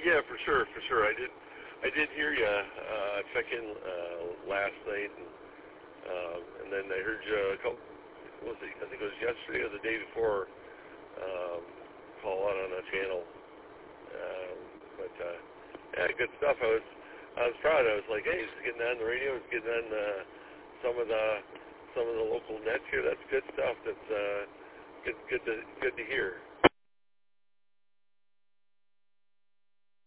Yeah, for sure. I did hear you check in last night, and then I heard you a couple. What was it? I think it was yesterday or the day before. Call out on a channel, but yeah, good stuff. I was proud. I was like, hey, he's getting on the radio. He's getting on some of the local nets here. That's good stuff. That's good to hear.